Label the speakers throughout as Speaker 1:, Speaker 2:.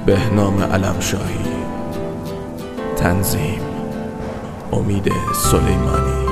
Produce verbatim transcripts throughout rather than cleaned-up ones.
Speaker 1: بهنام علمشاهی. تنظیم امید سلیمانی.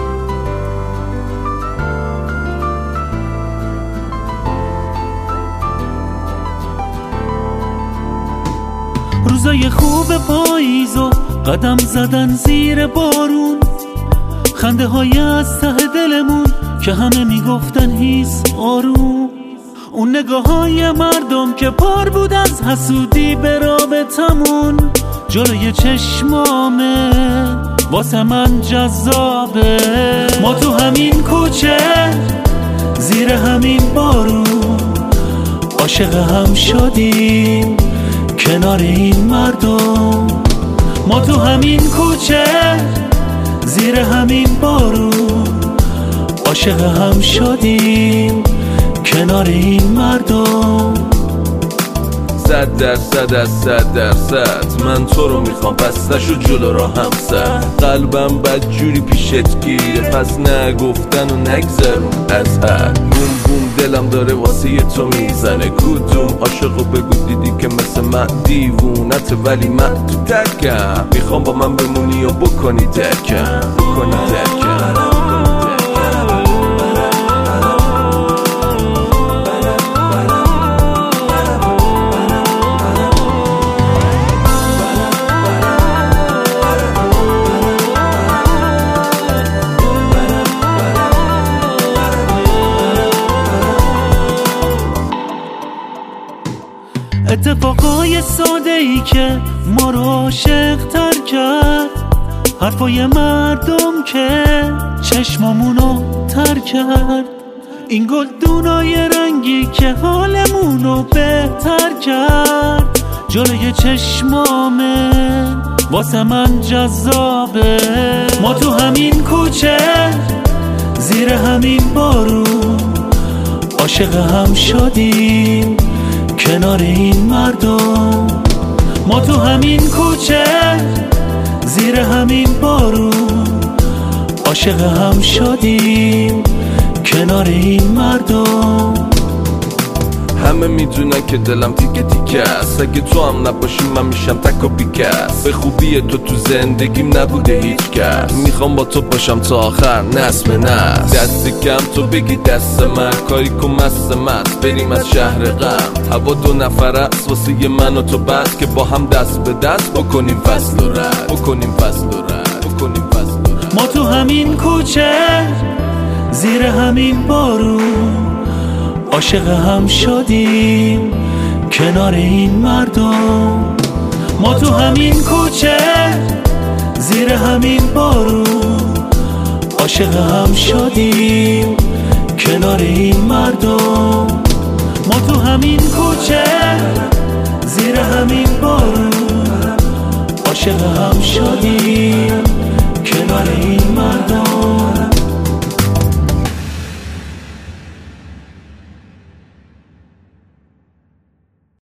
Speaker 2: روزای خوب پاییز و قدم زدن زیر بارون، خنده های از ته دلمون که همه میگفتن هیس آروم، اون نگاه های مردم که پر بود از حسودی به رابطمون، جلوی چشمامه واسه من جذابه. ما تو همین کوچه زیر همین بارون عاشق هم شدیم کنار این مردم. ما تو همین کوچه زیر همین بارون عاشق هم شدیم کنار این مردم.
Speaker 1: صد درصد از صد درصد من تو رو میخوام، پس نشو جلو را هم سر. قلبم بدجوری پیشت گیره، پس نگفتن و نگذرون از حد. بوم بوم دلم داره واسه ی تو میزنه، کدوم عاشقو بگو دیدی که مثل من دیوونت، ولی من تو تکم میخوام با من بمونی و بکنی ترکم، بکنی ترکم.
Speaker 2: اتفاقای ساده ای که ما رو عاشق تر کرد، حرفای مردم که چشمامونو تر کرد، این گلدونای رنگی که حالمونو بهتر کرد، جلوی چشمامه واسه من جذابه. ما تو همین کوچه زیر همین بارون عاشق هم شدیم کنار این مردم. ما تو همین کوچه زیر همین بارون عاشق هم شدیم کنار این مردم.
Speaker 1: همه میدونن که دلم تیکه تیکه است، اگه تو هم نباشی من میشم تک و بیکس. به خوبی تو تو زندگیم نبوده هیچ کس، میخوام با تو باشم تا آخر نسل به نسل. دست کم تو بگی دست من، کاری کن مست مست بریم از شهر غم. هوا دو نفر است واسه ی من و تو بس، که با هم دست به دست بکنیم فصل و رد، بکنیم فصل و رد، بکنیم فصل و رد.
Speaker 2: ما تو همین کوچه زیر همین بارون عاشق هم شدیم کنار این مردم. ما تو همین کوچه زیر همین بارون عاشق هم شدیم کنار این مردم. ما تو همین کوچه زیر همین بارون عاشق هم شدیم